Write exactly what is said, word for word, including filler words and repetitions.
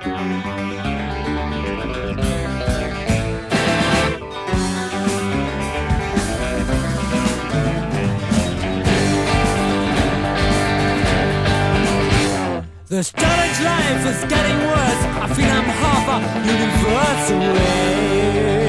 The storage life is getting worse. I feel I'm half a universe away.